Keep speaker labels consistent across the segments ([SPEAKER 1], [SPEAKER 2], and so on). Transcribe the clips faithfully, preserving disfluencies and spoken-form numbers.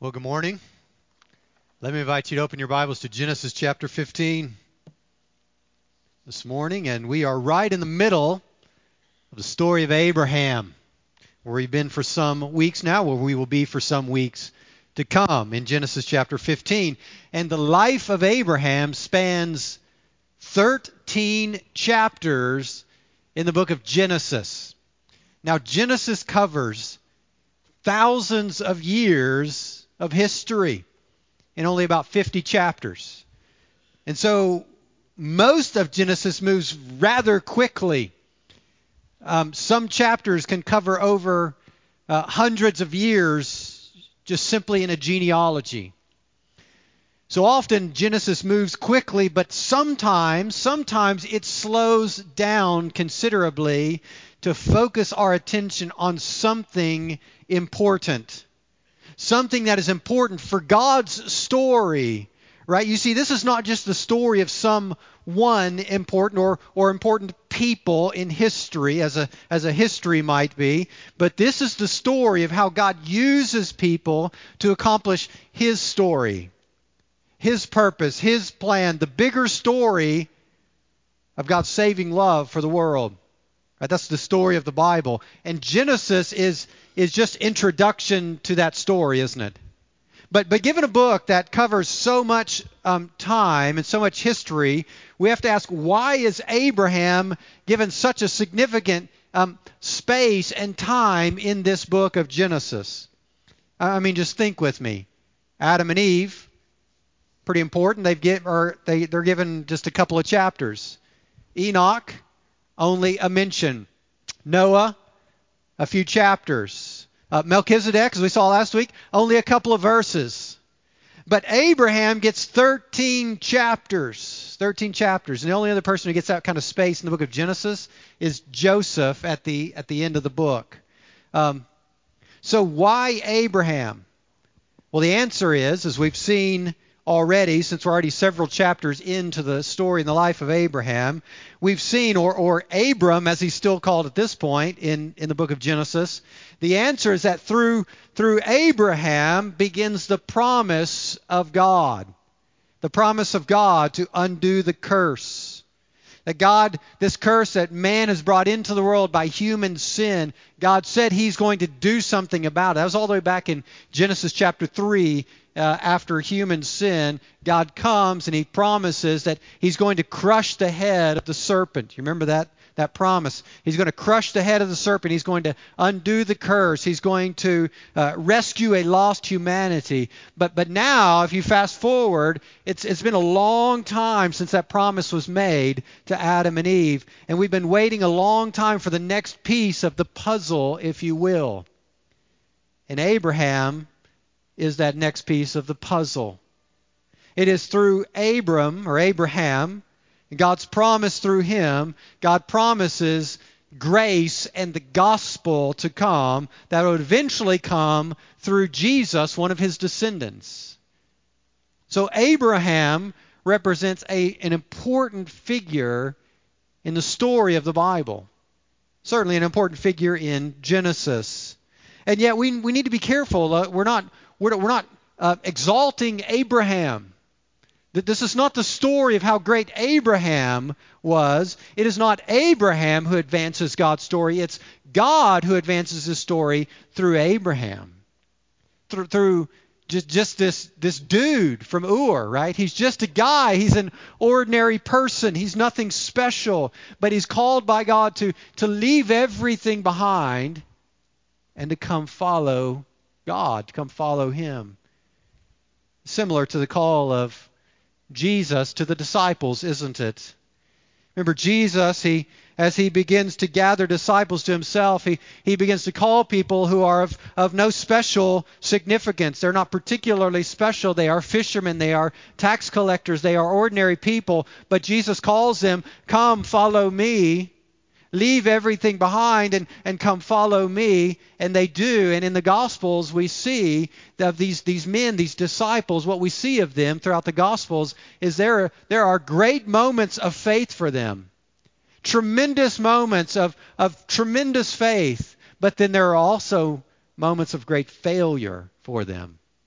[SPEAKER 1] Well, good morning. Let me invite you to open your Bibles to Genesis chapter fifteen this morning, and we are right in the middle of the story of Abraham, where we've been for some weeks now, where we will be for some weeks to come in Genesis chapter fifteen. And the life of Abraham spans thirteen chapters in the book of Genesis. Now, Genesis covers thousands of years of history in only about fifty chapters. And so most of Genesis moves rather quickly. Um, some chapters can cover over uh, hundreds of years just simply in a genealogy. So often Genesis moves quickly, but sometimes, sometimes it slows down considerably to focus our attention on something important. Something that is important for God's story, right? You see, this is not just the story of some one important or, or important people in history, as a, as a history might be, but this is the story of how God uses people to accomplish His story, His purpose, His plan, the bigger story of God's saving love for the world. Right? That's the story of the Bible. And Genesis is is just introduction to that story, isn't it? But but given a book that covers so much um, time and so much history, we have to ask, why is Abraham given such a significant um, space and time in this book of Genesis? I mean, just think with me. Adam and Eve, pretty important. They've get, or they, they're given just a couple of chapters. Enoch, only a mention. Noah, a few chapters. Uh, Melchizedek, as we saw last week, only a couple of verses. But Abraham gets thirteen chapters. thirteen chapters. And the only other person who gets that kind of space in the book of Genesis is Joseph at the at the end of the book. Um, so why Abraham? Well, the answer is, as we've seen already, since we're already several chapters into the story in the life of Abraham, we've seen, or, or Abram, as he's still called at this point in, in the book of Genesis, the answer is that through, through Abraham begins the promise of God. The promise of God to undo the curse. That God, this curse that man has brought into the world by human sin, God said He's going to do something about it. That was all the way back in Genesis chapter three. Uh, after human sin, God comes and He promises that He's going to crush the head of the serpent. You remember that? That promise. He's going to crush the head of the serpent. He's going to undo the curse. He's going to uh, rescue a lost humanity. But but now, if you fast forward, it's it's been a long time since that promise was made to Adam and Eve. And we've been waiting a long time for the next piece of the puzzle, if you will. And Abraham is that next piece of the puzzle. It is through Abram, or Abraham, God's promise through him, God promises grace and the gospel to come that would eventually come through Jesus, one of His descendants. So Abraham represents a, an important figure in the story of the Bible. Certainly an important figure in Genesis. And yet we we need to be careful. Uh, we're not we're, we're not uh, exalting Abraham. This is not the story of how great Abraham was. It is not Abraham who advances God's story. It's God who advances His story through Abraham. Through, through just, just this, this dude from Ur, right? He's just a guy. He's an ordinary person. He's nothing special. But he's called by God to, to leave everything behind and to come follow God, to come follow Him. Similar to the call of Jesus to the disciples, isn't it? Remember, Jesus, he as he begins to gather disciples to Himself, he, he begins to call people who are of, of no special significance. They're not particularly special. They are fishermen. They are tax collectors. They are ordinary people. But Jesus calls them, "Come, follow me. Leave everything behind and, and come follow me." And they do. And in the Gospels, we see that these, these men, these disciples, what we see of them throughout the Gospels is there, there are great moments of faith for them. Tremendous moments of, of tremendous faith. But then there are also moments of great failure for them.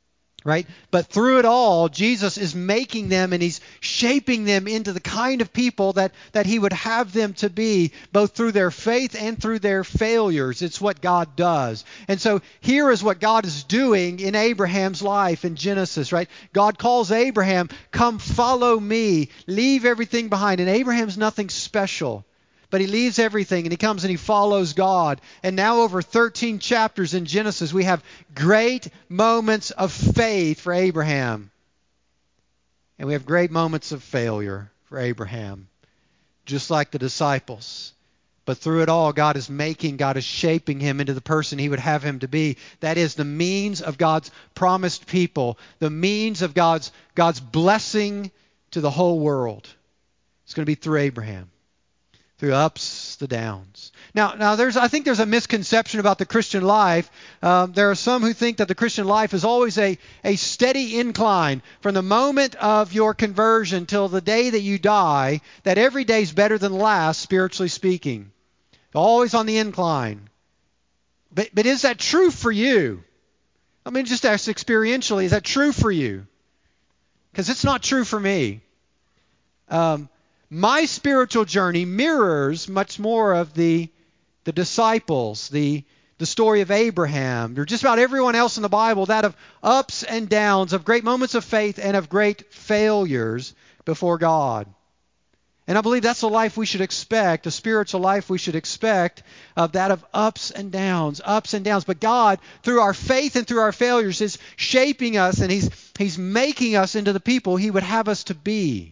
[SPEAKER 1] right? But through it all, Jesus is making them and he's shaping them into the kind of people that, that he would have them to be, both through their faith and through their failures. It's what God does. And so here is what God is doing in Abraham's life in Genesis, right? God calls Abraham, come follow me, leave everything behind. And Abraham's nothing special. But he leaves everything and he comes and he follows God. And now over thirteen chapters in Genesis, we have great moments of faith for Abraham. And we have great moments of failure for Abraham, just like the disciples. But through it all, God is making, God is shaping him into the person he would have him to be. That is the means of God's promised people, the means of God's, God's blessing to the whole world. It's going to be through Abraham. Through ups, the downs. Now, now there's, I think there's a misconception about the Christian life. Um, there are some who think that the Christian life is always a, a steady incline from the moment of your conversion till the day that you die, that every day is better than the last, spiritually speaking. Always on the incline. But, but is that true for you? I mean, just ask experientially, is that true for you? Because it's not true for me. Um, My spiritual journey mirrors much more of the, the disciples, the, the story of Abraham, or just about everyone else in the Bible, that of ups and downs, of great moments of faith and of great failures before God. And I believe that's a life we should expect, a spiritual life we should expect, of that of ups and downs, ups and downs. But God, through our faith and through our failures, is shaping us and He's, He's making us into the people He would have us to be.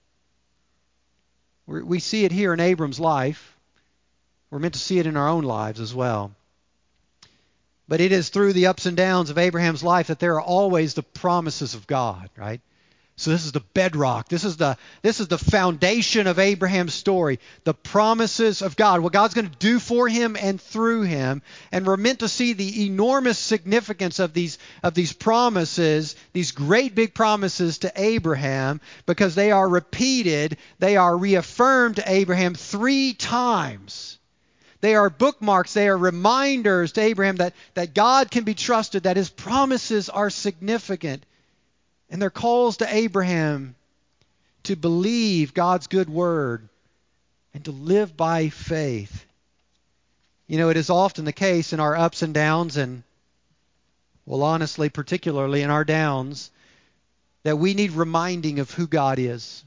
[SPEAKER 1] We see it here in Abram's life. We're meant to see it in our own lives as well. But it is through the ups and downs of Abraham's life that there are always the promises of God, right? So this is the bedrock. This is the this is the foundation of Abraham's story. The promises of God. What God's going to do for him and through him. And we're meant to see the enormous significance of these of these promises, these great big promises to Abraham, because they are repeated, they are reaffirmed to Abraham three times. They are bookmarks, they are reminders to Abraham that, that God can be trusted, that His promises are significant. And they're calls to Abraham to believe God's good word and to live by faith. You know, it is often the case in our ups and downs, and, well, honestly, particularly in our downs, that we need reminding of who God is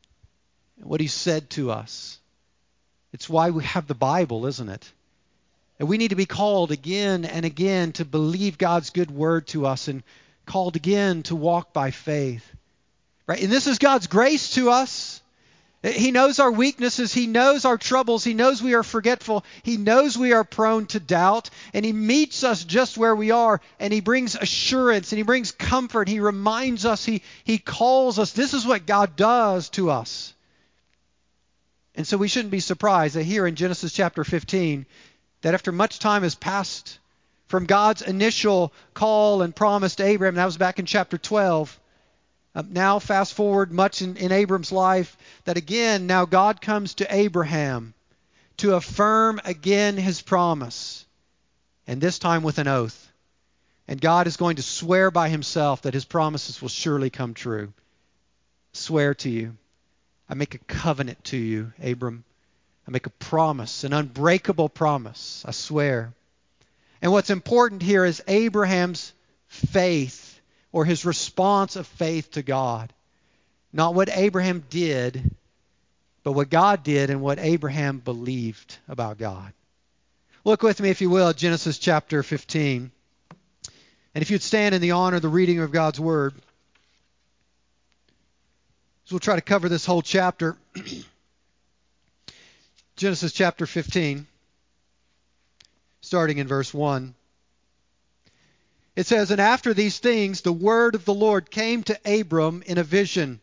[SPEAKER 1] and what He said to us. It's why we have the Bible, isn't it? And we need to be called again and again to believe God's good word to us and called again to walk by faith. Right? And this is God's grace to us. He knows our weaknesses. He knows our troubles. He knows we are forgetful. He knows we are prone to doubt. And He meets us just where we are. And He brings assurance and He brings comfort. He reminds us. He, he calls us. This is what God does to us. And so we shouldn't be surprised that here in Genesis chapter fifteen, that after much time has passed from God's initial call and promise to Abraham, that was back in chapter twelve. Uh, now fast forward much in, in Abram's life, that again, now God comes to Abraham to affirm again His promise, and this time with an oath. And God is going to swear by Himself that His promises will surely come true. Swear to you. I make a covenant to you, Abram. I make a promise, an unbreakable promise. I swear. And what's important here is Abraham's faith, or his response of faith to God. Not what Abraham did, but what God did and what Abraham believed about God. Look with me, if you will, at Genesis chapter fifteen. And if you'd stand in the honor of the reading of God's Word. So we'll try to cover this whole chapter. Genesis chapter fifteen. Starting in verse one. It says, "And after these things the word of the Lord came to Abram in a vision.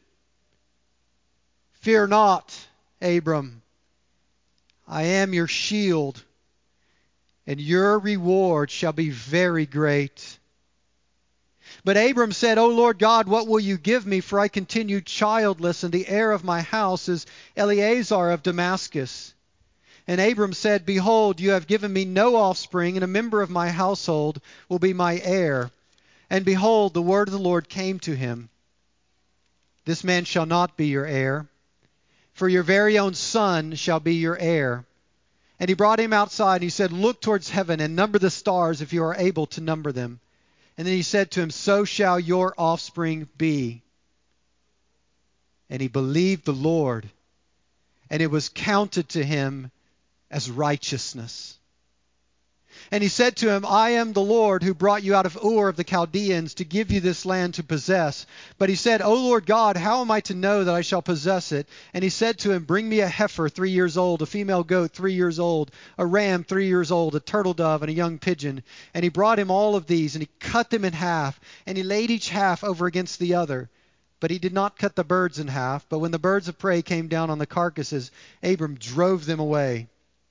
[SPEAKER 1] Fear not, Abram. I am your shield, and your reward shall be very great. But Abram said, O Lord God, what will you give me? For I continue childless, and the heir of my house is Eleazar of Damascus. And Abram said, Behold, you have given me no offspring, and a member of my household will be my heir. And behold, the word of the Lord came to him. This man shall not be your heir, for your very own son shall be your heir. And he brought him outside, and he said, Look towards heaven and number the stars if you are able to number them. And then he said to him, So shall your offspring be. And he believed the Lord, and it was counted to him as righteousness. And he said to him, I am the Lord who brought you out of Ur of the Chaldeans to give you this land to possess. But he said, O Lord God, how am I to know that I shall possess it? And he said to him, Bring me a heifer three years old, a female goat three years old, a ram three years old, a turtle dove, and a young pigeon. And he brought him all of these, and he cut them in half, and he laid each half over against the other. But he did not cut the birds in half. But when the birds of prey came down on the carcasses, Abram drove them away.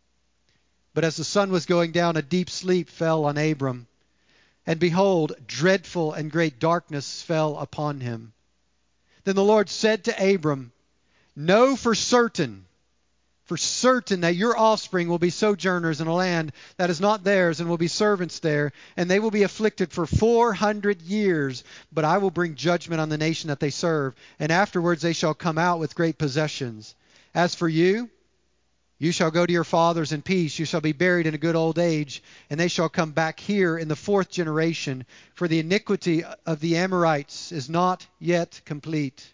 [SPEAKER 1] But as the sun was going down, a deep sleep fell on Abram. And behold, dreadful and great darkness fell upon him. Then the Lord said to Abram, Know for certain, for certain that your offspring will be sojourners in a land that is not theirs, and will be servants there, and they will be afflicted for four hundred years. But I will bring judgment on the nation that they serve, and afterwards they shall come out with great possessions. As for you, you shall go to your fathers in peace. You shall be buried in a good old age, and they shall come back here in the fourth generation. For the iniquity of the Amorites is not yet complete.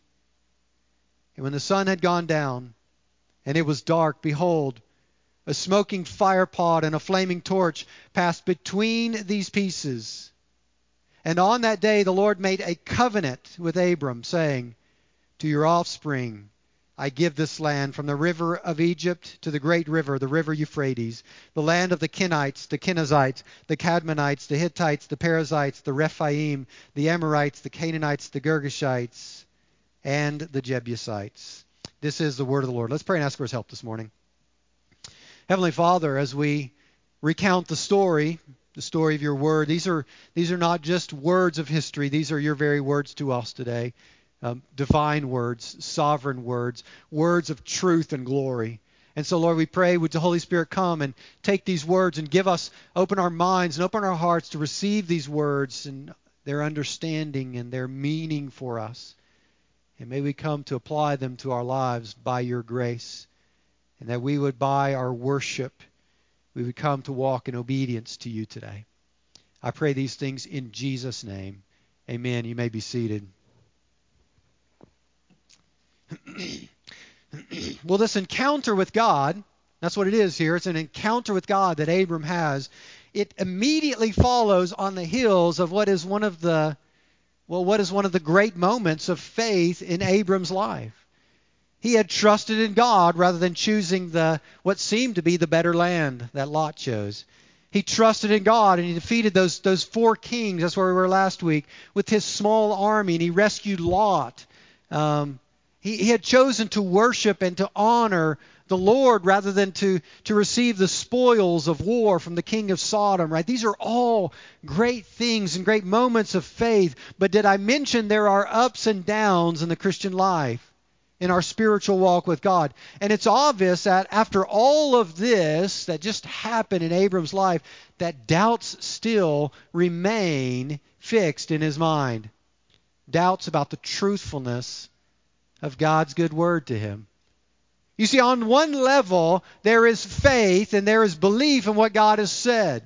[SPEAKER 1] And when the sun had gone down, and it was dark, behold, a smoking firepot and a flaming torch passed between these pieces. And on that day the Lord made a covenant with Abram, saying, To your offspring I give this land, from the river of Egypt to the great river, the river Euphrates, the land of the Kenites, the Kenizzites, the Cadmonites, the Hittites, the Perizzites, the Rephaim, the Amorites, the Canaanites, the Girgashites, and the Jebusites. This is the word of the Lord. Let's pray and ask for his help this morning. Heavenly Father, as we recount the story, the story of your word, these are these are not just words of history. These are your very words to us today. Um, divine words, sovereign words, words of truth and glory. And so, Lord, we pray, would the Holy Spirit come and take these words and give us, open our minds and open our hearts to receive these words and their understanding and their meaning for us. And may we come to apply them to our lives by your grace. And that we would, by our worship, we would come to walk in obedience to you today. I pray these things in Jesus' name. Amen. You may be seated. Well, this encounter with God, that's what it is here. It's an encounter with God that Abram has. It immediately follows on the heels of what is one of the, well, what is one of the great moments of faith in Abram's life. He had trusted in God rather than choosing the what seemed to be the better land that Lot chose. He trusted in God, and he defeated those those four kings. That's where we were last week, with his small army, and he rescued Lot. Um, He, he had chosen to worship and to honor the Lord rather than to, to receive the spoils of war from the king of Sodom, right? These are all great things and great moments of faith. But did I mention there are ups and downs in the Christian life, in our spiritual walk with God? And it's obvious that after all of this that just happened in Abram's life, that doubts still remain fixed in his mind. Doubts about the truthfulness of God's good word to him. You see, on one level, there is faith and there is belief in what God has said.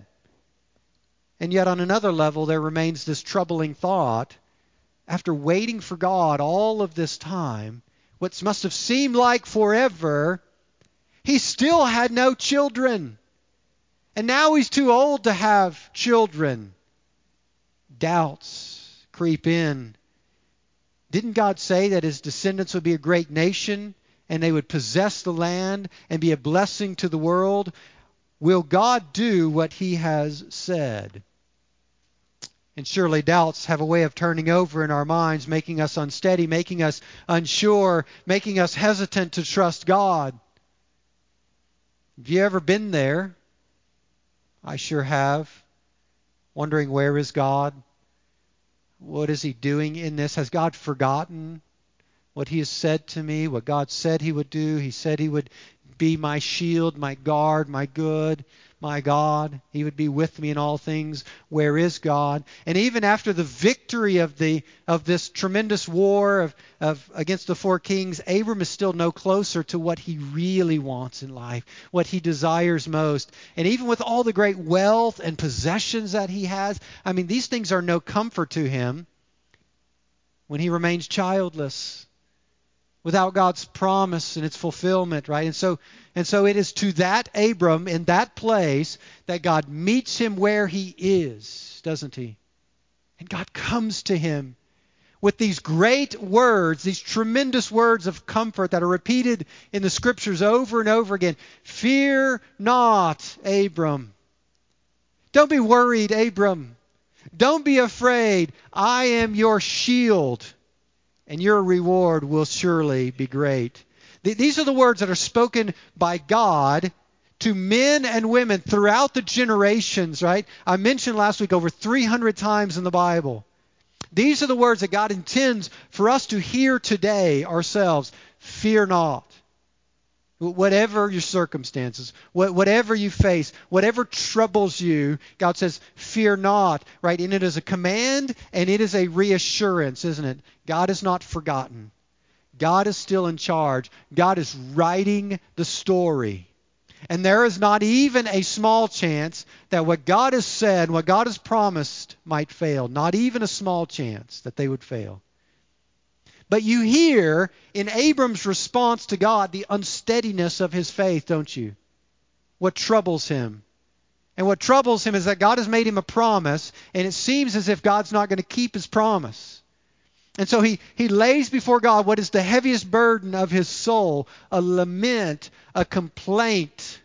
[SPEAKER 1] And yet on another level, there remains this troubling thought. After waiting for God all of this time, what must have seemed like forever, he still had no children. And now he's too old to have children. Doubts creep in. Didn't God say that his descendants would be a great nation and they would possess the land and be a blessing to the world? Will God do what he has said? And surely doubts have a way of turning over in our minds, making us unsteady, making us unsure, making us hesitant to trust God. Have you ever been there? I sure have. Wondering, where is God? What is he doing in this? Has God forgotten what he has said to me, what God said he would do? He said he would be my shield, my guard, my good, my God. He would be with me in all things. Where is God? And even after the victory of the of this tremendous war of, of against the four kings, Abram is still no closer to what he really wants in life, what he desires most. And even with all the great wealth and possessions that he has, I mean, these things are no comfort to him when he remains childless, without God's promise and its fulfillment, right? And so and so it is to that Abram in that place that God meets him where he is, doesn't he? And God comes to him with these great words, these tremendous words of comfort that are repeated in the Scriptures over and over again. Fear not, Abram. Don't be worried, Abram. Don't be afraid. I am your shield, and your reward will surely be great. These are the words that are spoken by God to men and women throughout the generations, right? I mentioned last week over three hundred times in the Bible. These are the words that God intends for us to hear today ourselves. Fear not. Whatever your circumstances, whatever you face, whatever troubles you, God says, fear not, right? And it is a command and it is a reassurance, isn't it? God is not forgotten. God is still in charge. God is writing the story. And there is not even a small chance that what God has said, what God has promised might fail. Not even a small chance that they would fail. But you hear in Abram's response to God the unsteadiness of his faith, don't you? What troubles him. And what troubles him is that God has made him a promise, and it seems as if God's not going to keep his promise. And so he, he lays before God what is the heaviest burden of his soul, a lament, a complaint.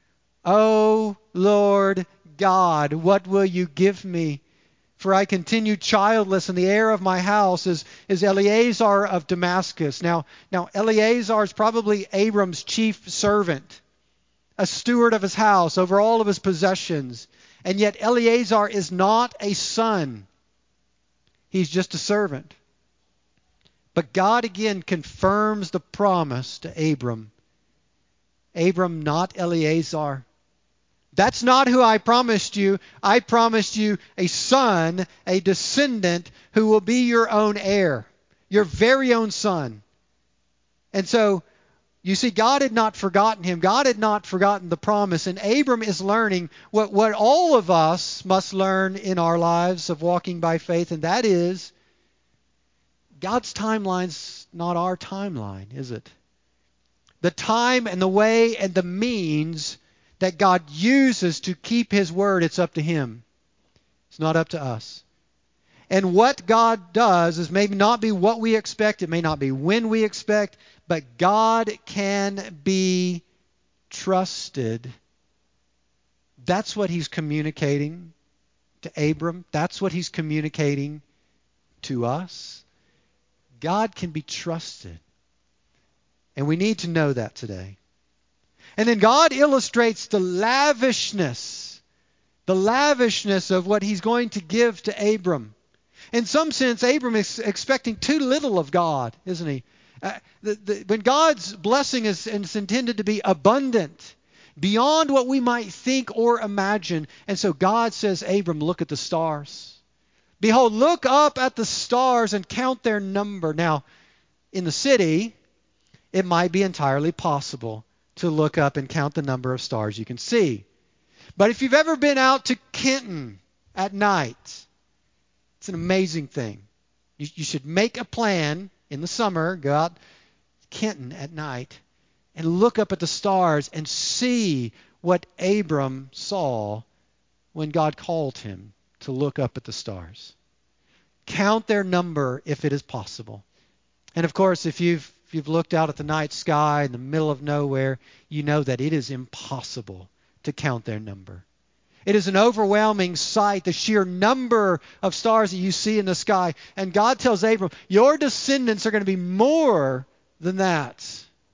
[SPEAKER 1] Oh, Lord God, what will you give me? For I continue childless, and the heir of my house is, is Eleazar of Damascus. Now, now Eleazar is probably Abram's chief servant, a steward of his house over all of his possessions. And yet Eleazar is not a son. He's just a servant. But God again confirms the promise to Abram. Abram, not Eleazar. That's not who I promised you. I promised you a son, a descendant who will be your own heir, your very own son. And so, you see, God had not forgotten him. God had not forgotten the promise. And Abram is learning what, what all of us must learn in our lives of walking by faith, and that is God's timeline's not our timeline, is it? The time and the way and the means that God uses to keep his word, it's up to him. It's not up to us. And what God does is maybe not be what we expect. It may not be when we expect. But God can be trusted. That's what he's communicating to Abram. That's what he's communicating to us. God can be trusted. And we need to know that today. And then God illustrates the lavishness, the lavishness of what he's going to give to Abram. In some sense, Abram is expecting too little of God, isn't he? Uh, the, the, when God's blessing is, is intended to be abundant, beyond what we might think or imagine. And so God says, Abram, look at the stars. Behold, look up at the stars and count their number. Now, in the city, it might be entirely possible to look up and count the number of stars you can see. But if you've ever been out to Kenton at night, it's an amazing thing. You, you should make a plan in the summer, go out to Kenton at night and look up at the stars and see what Abram saw when God called him to look up at the stars. Count their number if it is possible. And of course, if you've if you've looked out at the night sky in the middle of nowhere, you know that it is impossible to count their number. It is an overwhelming sight, the sheer number of stars that you see in the sky. And God tells Abram, your descendants are going to be more than that.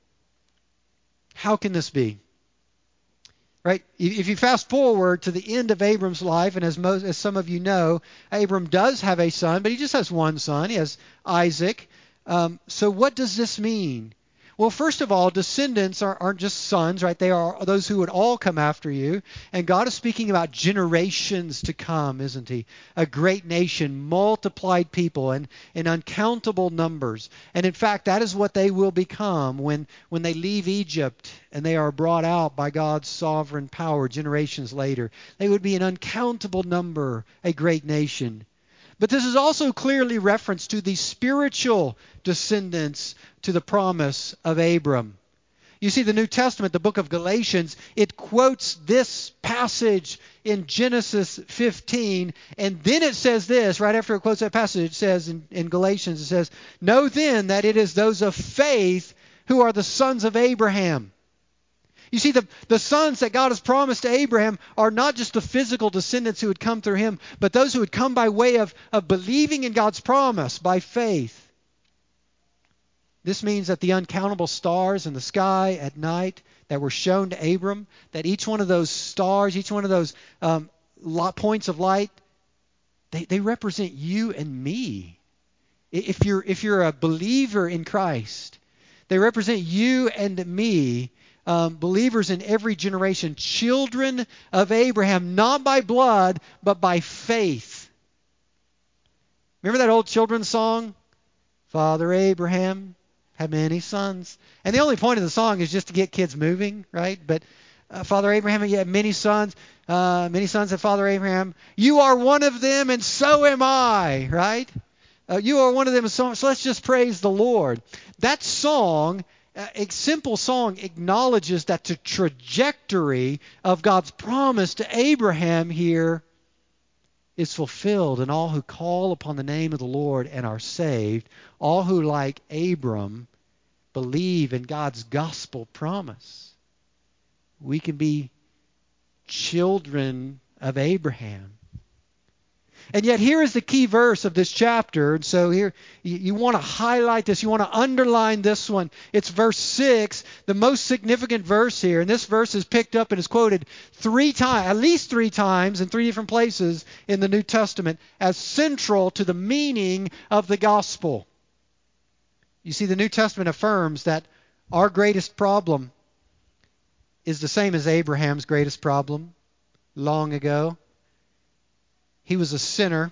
[SPEAKER 1] How can this be? Right? If you fast forward to the end of Abram's life, and as most, as some of you know, Abram does have a son, but he just has one son. He has Isaac. Um, so what does this mean? Well, first of all, descendants are, aren't just sons, right? They are those who would all come after you. And God is speaking about generations to come, isn't he? A great nation, multiplied people, and in uncountable numbers. And in fact, that is what they will become when, when they leave Egypt and they are brought out by God's sovereign power generations later. They would be an uncountable number, a great nation. But this is also clearly reference to the spiritual descendants to the promise of Abram. You see, the New Testament, the book of Galatians, it quotes this passage in Genesis fifteen, and then it says this, right after it quotes that passage, it says in, in Galatians, it says, "Know then that it is those of faith who are the sons of Abraham." You see, the, the sons that God has promised to Abraham are not just the physical descendants who would come through him, but those who would come by way of, of believing in God's promise by faith. This means that the uncountable stars in the sky at night that were shown to Abram, that each one of those stars, each one of those um, points of light, they, they represent you and me. If you're, if you're a believer in Christ, they represent you and me. Um, believers in every generation, children of Abraham, not by blood, but by faith. Remember that old children's song? Father Abraham had many sons. And the only point of the song is just to get kids moving, right? But uh, Father Abraham had many sons, uh, many sons of Father Abraham. You are one of them, and so am I, right? Uh, you are one of them, and so, so let's just praise the Lord. That song, a simple song, acknowledges that the trajectory of God's promise to Abraham here is fulfilled, and all who call upon the name of the Lord and are saved, all who, like Abram, believe in God's gospel promise. We can be children of Abraham. And yet here is the key verse of this chapter. And so here you, you want to highlight this. You want to underline this one. It's verse six, the most significant verse here. And this verse is picked up and is quoted three times, at least three times in three different places in the New Testament as central to the meaning of the gospel. You see, the New Testament affirms that our greatest problem is the same as Abraham's greatest problem long ago. He was a sinner.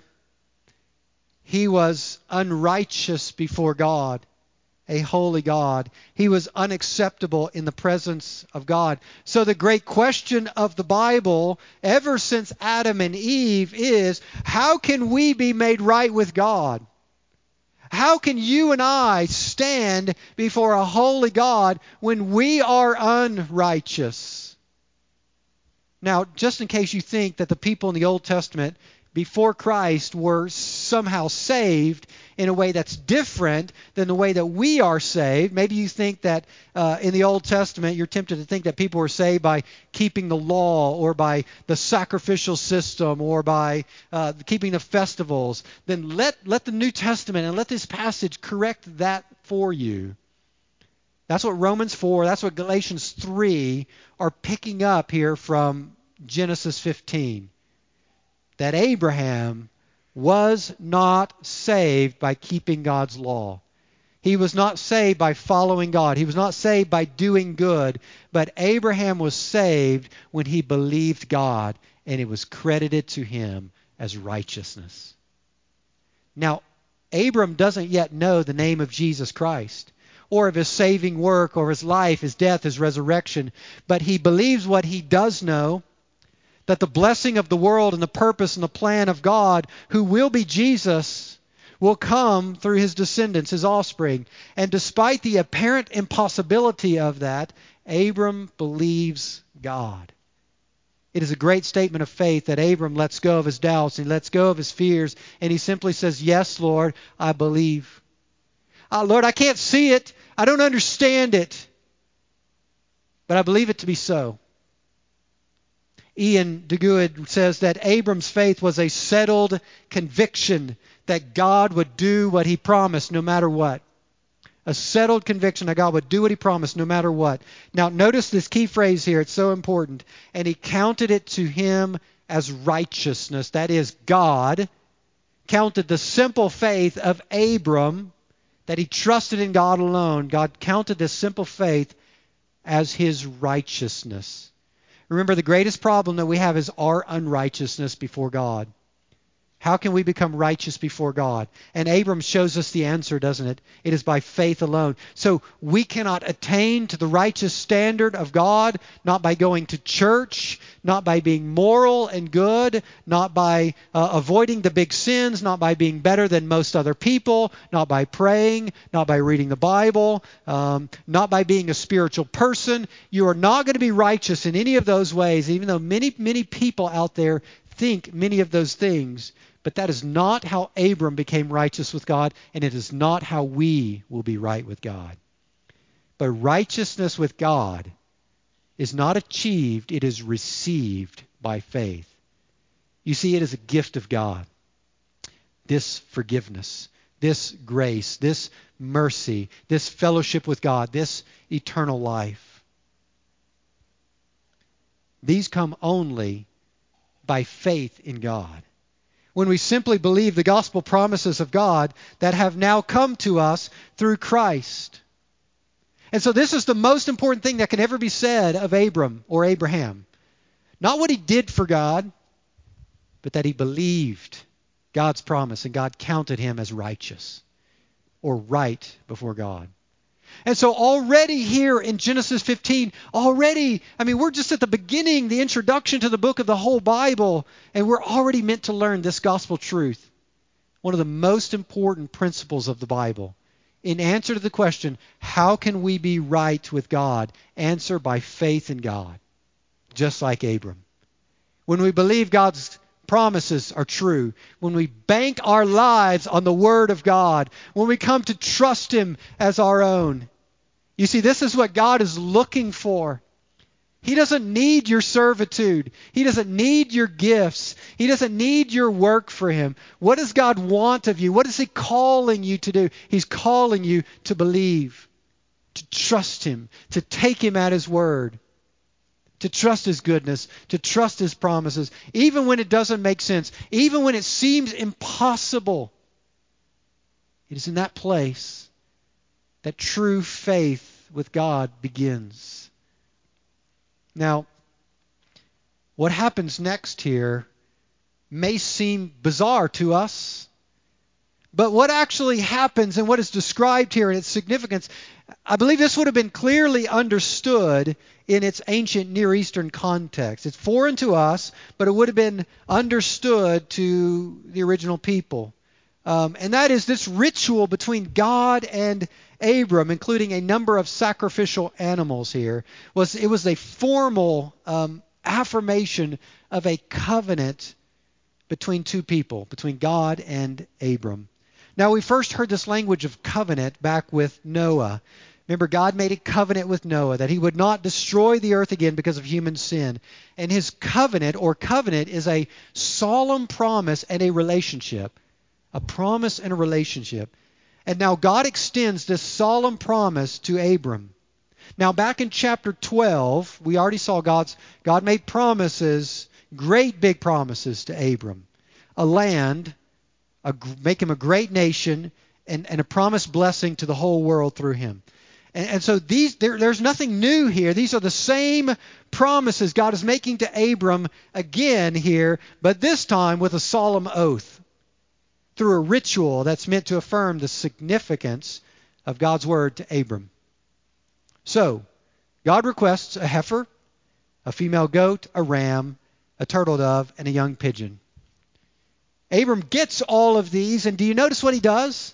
[SPEAKER 1] He was unrighteous before God, a holy God. He was unacceptable in the presence of God. So the great question of the Bible, ever since Adam and Eve, is how can we be made right with God? How can you and I stand before a holy God when we are unrighteous? Now, just in case you think that the people in the Old Testament before Christ were somehow saved in a way that's different than the way that we are saved. Maybe you think that uh, in the Old Testament, you're tempted to think that people were saved by keeping the law or by the sacrificial system or by uh, keeping the festivals. Then let, let the New Testament and let this passage correct that for you. That's what Romans four, that's what Galatians three are picking up here from Genesis fifteen. That Abraham was not saved by keeping God's law. He was not saved by following God. He was not saved by doing good. But Abraham was saved when he believed God, and it was credited to him as righteousness. Now, Abram doesn't yet know the name of Jesus Christ, or of his saving work, or his life, his death, his resurrection. But he believes what he does know, that the blessing of the world and the purpose and the plan of God, who will be Jesus, will come through his descendants, his offspring. And despite the apparent impossibility of that, Abram believes God. It is a great statement of faith that Abram lets go of his doubts and he lets go of his fears, and he simply says, "Yes, Lord, I believe. Uh, Lord, I can't see it. I don't understand it. But I believe it to be so." Ian Duguid says that Abram's faith was a settled conviction that God would do what he promised no matter what. A settled conviction that God would do what he promised no matter what. Now notice this key phrase here. It's so important. And he counted it to him as righteousness. That is, God counted the simple faith of Abram that he trusted in God alone, God counted this simple faith as his righteousness. Remember, the greatest problem that we have is our unrighteousness before God. How can we become righteous before God? And Abram shows us the answer, doesn't it? It is by faith alone. So we cannot attain to the righteous standard of God, not by going to church, not by being moral and good, not by uh, avoiding the big sins, not by being better than most other people, not by praying, not by reading the Bible, um, not by being a spiritual person. You are not going to be righteous in any of those ways, even though many, many people out there think many of those things. But that is not how Abram became righteous with God, and it is not how we will be right with God. But righteousness with God is not achieved, it is received by faith. You see, it is a gift of God. This forgiveness, this grace, this mercy, this fellowship with God, this eternal life. These come only by faith in God. When we simply believe the gospel promises of God that have now come to us through Christ. And so this is the most important thing that can ever be said of Abram or Abraham. Not what he did for God, but that he believed God's promise and God counted him as righteous or right before God. And so already here in Genesis fifteen, already, I mean, we're just at the beginning, the introduction to the book of the whole Bible, and we're already meant to learn this gospel truth. One of the most important principles of the Bible. In answer to the question, how can we be right with God? Answer by faith in God, just like Abram. When we believe God's promises are true, when we bank our lives on the Word of God, when we come to trust Him as our own. You see, this is what God is looking for. He doesn't need your servitude. He doesn't need your gifts. He doesn't need your work for Him. What does God want of you? What is He calling you to do? He's calling you to believe, to trust Him, to take Him at His word, to trust His goodness, to trust His promises, even when it doesn't make sense, even when it seems impossible. It is in that place that true faith with God begins. Now, what happens next here may seem bizarre to us, but what actually happens and what is described here and its significance, I believe this would have been clearly understood in its ancient Near Eastern context. It's foreign to us, but it would have been understood to the original people. Um, and that is this ritual between God and Abram, including a number of sacrificial animals here, was it was a formal um, affirmation of a covenant between two people, between God and Abram. Now, we first heard this language of covenant back with Noah. Remember, God made a covenant with Noah that he would not destroy the earth again because of human sin. And his covenant, or covenant, is a solemn promise and a relationship. A promise and a relationship. And now God extends this solemn promise to Abram. Now, back in chapter twelve, we already saw God's God made promises, great big promises to Abram. A land, a, make him a great nation, and, and a promised blessing to the whole world through him. And, and so these there, there's nothing new here. These are the same promises God is making to Abram again here, but this time with a solemn oath, through a ritual that's meant to affirm the significance of God's word to Abram. So, God requests a heifer, a female goat, a ram, a turtle dove, and a young pigeon. Abram gets all of these, and do you notice what he does?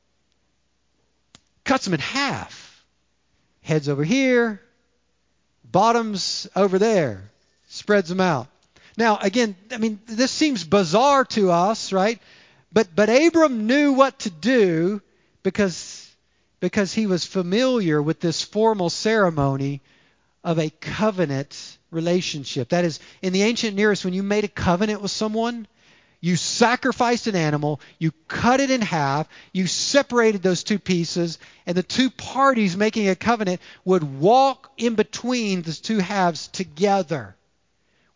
[SPEAKER 1] Cuts them in half. Heads over here, bottoms over there. Spreads them out. Now, again, I mean, this seems bizarre to us, right? But but Abram knew what to do because, because he was familiar with this formal ceremony of a covenant relationship. That is, in the ancient Near East, when you made a covenant with someone, you sacrificed an animal, you cut it in half, you separated those two pieces, and the two parties making a covenant would walk in between the two halves together.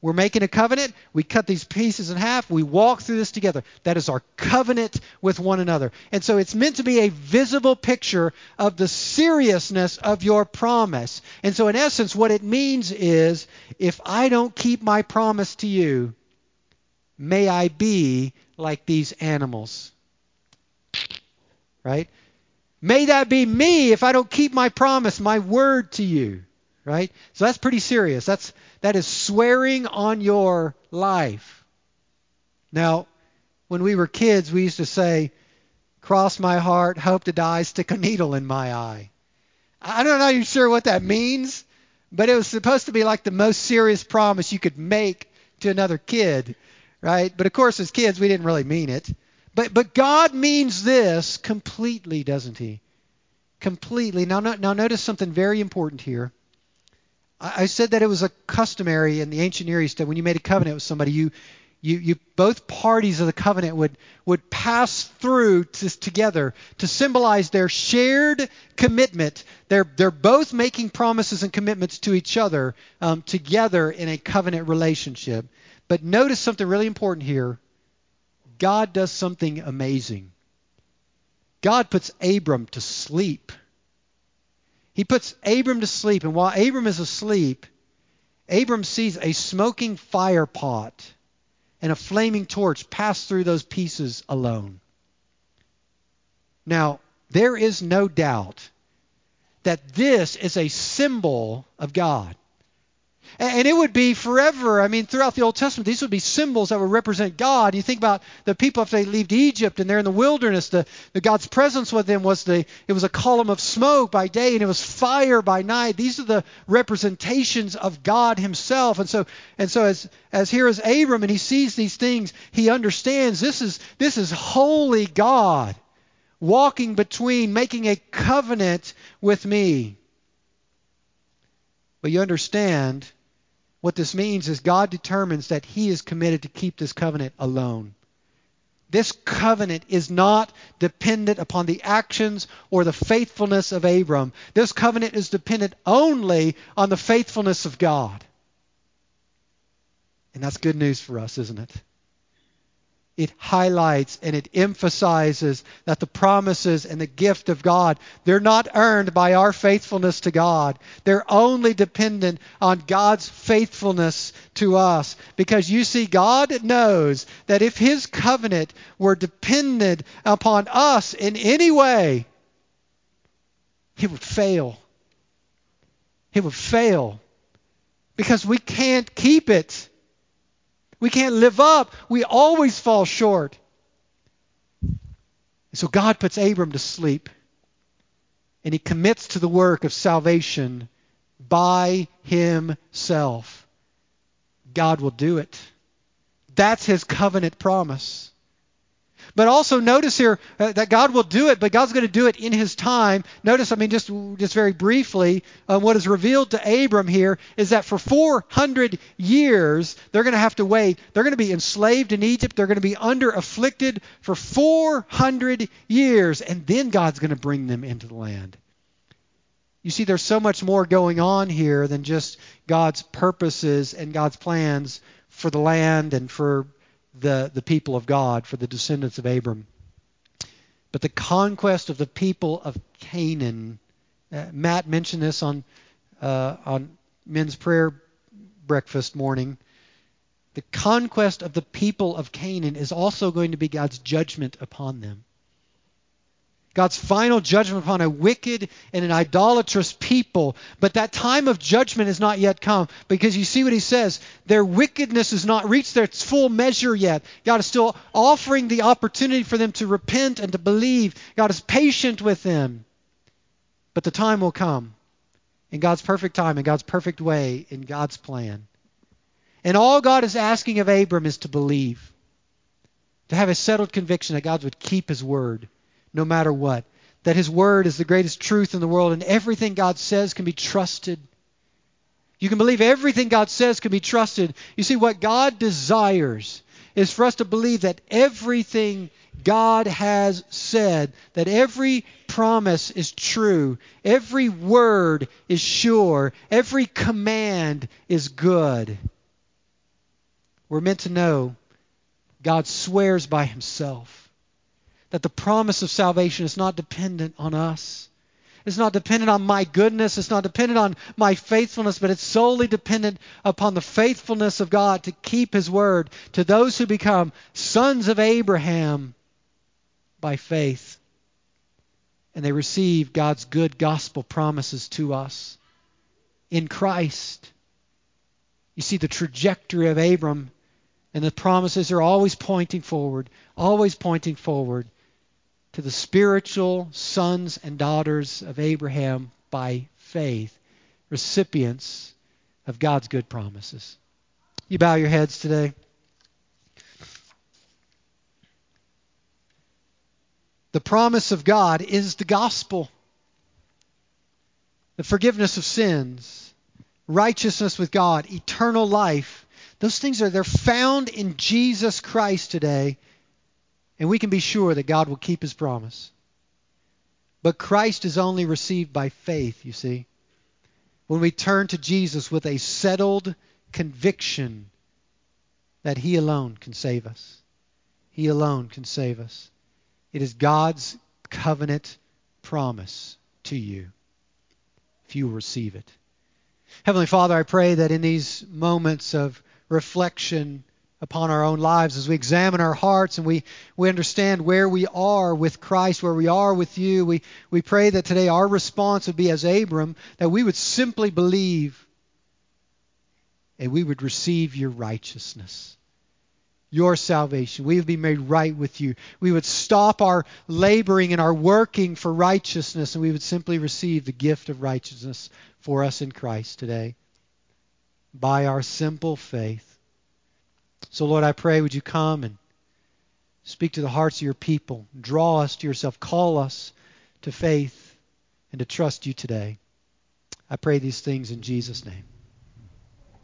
[SPEAKER 1] We're making a covenant. We cut these pieces in half. We walk through this together. That is our covenant with one another. And so it's meant to be a visible picture of the seriousness of your promise. And so in essence, what it means is, if I don't keep my promise to you, may I be like these animals. Right? May that be me if I don't keep my promise, my word to you. Right? So that's pretty serious. That's that is swearing on your life. Now, when we were kids, we used to say, cross my heart, hope to die, stick a needle in my eye. I don't know you're sure what that means, but it was supposed to be like the most serious promise you could make to another kid, right? But of course, as kids, we didn't really mean it. But but God means this completely, doesn't he? Completely. Now, no, now notice something very important here. I said that it was a customary in the ancient Near East that when you made a covenant with somebody, you, you, you both parties of the covenant would, would pass through to, together to symbolize their shared commitment. They're, they're both making promises and commitments to each other um, together in a covenant relationship. But notice something really important here. God does something amazing. God puts Abram to sleep. He puts Abram to sleep, and while Abram is asleep, Abram sees a smoking fire pot and a flaming torch pass through those pieces alone. Now, there is no doubt that this is a symbol of God. And it would be forever. I mean, throughout the Old Testament, these would be symbols that would represent God. You think about the people after they leave Egypt and they're in the wilderness. The, the God's presence with them was the it was a column of smoke by day and it was fire by night. These are the representations of God Himself. And so and so as as here is Abram and he sees these things, he understands this is this is holy God walking between, making a covenant with me. But you understand, what this means is God determines that He is committed to keep this covenant alone. This covenant is not dependent upon the actions or the faithfulness of Abram. This covenant is dependent only on the faithfulness of God. And that's good news for us, isn't it? It highlights and it emphasizes that the promises and the gift of God, they're not earned by our faithfulness to God. They're only dependent on God's faithfulness to us. Because you see, God knows that if His covenant were dependent upon us in any way, it would fail. It would fail. Because we can't keep it. We can't live up. We always fall short. And so God puts Abram to sleep. And He commits to the work of salvation by Himself. God will do it. That's His covenant promise. But also notice here uh, that God will do it, but God's going to do it in His time. Notice, I mean, just, just very briefly, uh, what is revealed to Abram here is that for four hundred years, they're going to have to wait. They're going to be enslaved in Egypt. They're going to be under afflicted for four hundred years, and then God's going to bring them into the land. You see, there's so much more going on here than just God's purposes and God's plans for the land and for the, the people of God, for the descendants of Abram. But the conquest of the people of Canaan, uh, Matt mentioned this on uh, on men's prayer breakfast morning. The conquest of the people of Canaan is also going to be God's judgment upon them. God's final judgment upon a wicked and an idolatrous people. But that time of judgment has not yet come, because you see what He says. Their wickedness has not reached their full measure yet. God is still offering the opportunity for them to repent and to believe. God is patient with them. But the time will come, in God's perfect time, in God's perfect way, in God's plan. And all God is asking of Abram is to believe, to have a settled conviction that God would keep His word. No matter what. That His word is the greatest truth in the world, and everything God says can be trusted. You can believe everything God says can be trusted. You see, what God desires is for us to believe that everything God has said, that every promise is true, every word is sure, every command is good. we're meant to know God swears by himself that the promise of salvation is not dependent on us. It's not dependent on my goodness. It's not dependent on my faithfulness, but it's solely dependent upon the faithfulness of God to keep his word to those who become sons of Abraham by faith. And they receive God's good gospel promises to us in Christ. You see, the trajectory of Abram and the promises are always pointing forward, always pointing forward to the spiritual sons and daughters of Abraham by faith, recipients of God's good promises. You bow your heads today. The promise of God is the gospel. The forgiveness of sins, righteousness with God, eternal life. Those things are they're found in Jesus Christ today. And we can be sure that God will keep his promise. But Christ is only received by faith, you see. When we turn to Jesus with a settled conviction that he alone can save us. He alone can save us. It is God's covenant promise to you if you will receive it. Heavenly Father, I pray that in these moments of reflection upon our own lives, as we examine our hearts and we, we understand where we are with Christ, where we are with you, we, we pray that today our response would be as Abram, that we would simply believe and we would receive your righteousness, your salvation. We would be made right with you. We would stop our laboring and our working for righteousness, and we would simply receive the gift of righteousness for us in Christ today by our simple faith. So, Lord, I pray, would you come and speak to the hearts of your people, draw us to yourself, call us to faith and to trust you today. I pray these things in Jesus' name.